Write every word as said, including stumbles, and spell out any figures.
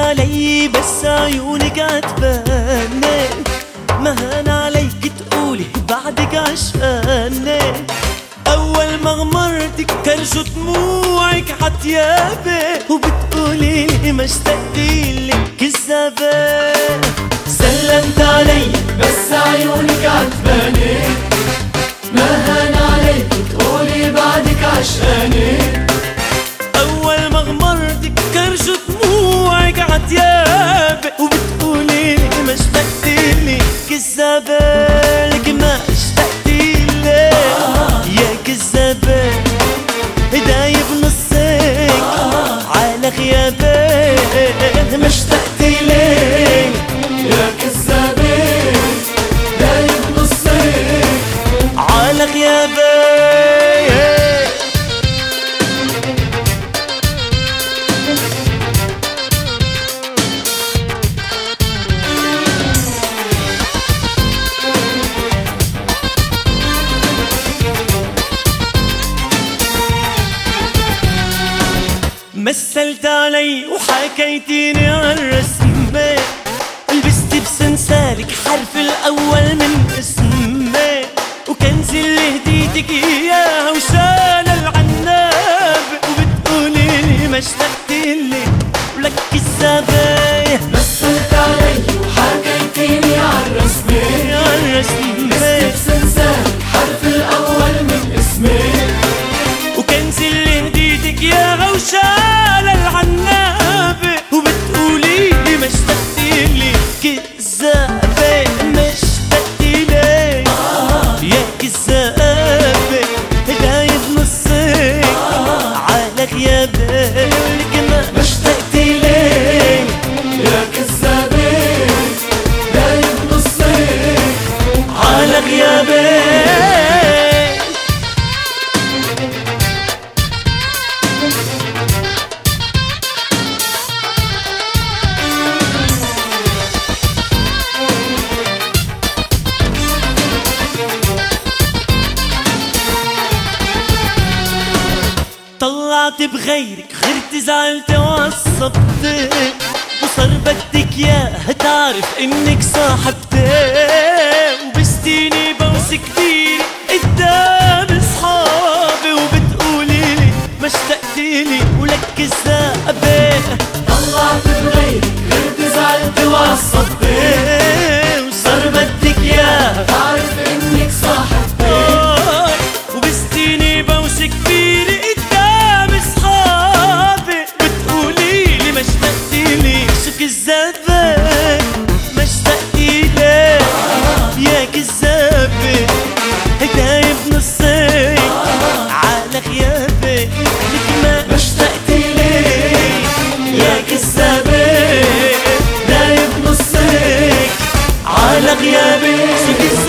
علي بس عيونك عتباني، ما هان عليك تقولي بعدك عشقاني. أول ما غمرتك كرجوا دموعك عتيابي، وبتقولي لي ما اشتقتيلك كذابة. سلمت علي بس عيونك عتباني، ما هان عليك تقولي بعدك عشقاني. أول ما غمرتك كرجوا دموعك عتيابي، وبتقولي لي ما اشتقتيلي كذابة. لك ما اشتقتيلي يا كذابة، دايب نصك على غيابي. ما اشتقتيلي يا كذابة، دايب نصك على غيابي. مثلت علي وحكيتيني عالرسمة، لبستي بسنسالك حرف الأول من اسمي، وكنز اللي هديتك إياه وشال العناب، وبتقولي لي ما اشتقتيلي ولك كذابة. مثلت علي وحكيتيني عالرسمة، عالرسمة لبستي بسنسالك حرف الأول من اسمي، وكنز اللي هديتك إياه وشال العناب، وبتقولي لي ما اشتقتيلي كذابة. ما اشتقتيلي يا كذابة، دايب نصك على غيابي. لك ما اشتقتيلي يا كذابة، دايب نصك على غيابي. طلعت بغيرك غيرت زعلت وعصبتك، وصار بدك ياها تعرف انك صاحبتي، وبستيني بوس كبير قدام اصحابي، وبتقولي لي ما اشتقتيلي ولك كذابة. طلعت بغيرك غيرت زعلت وعصبتك، وصار بدك ياها تعرف انك صاحبتي، وبستيني بوس كبير قدام اصحابي، بتقولي لي ما اشتقتيلي شو كذابة. ما اشتقتيلي يا كذابة، دايب نصك على غيابي. لك ما اشتقتيلي يا كذابة، دايب نصك على غيابي. شو كذابة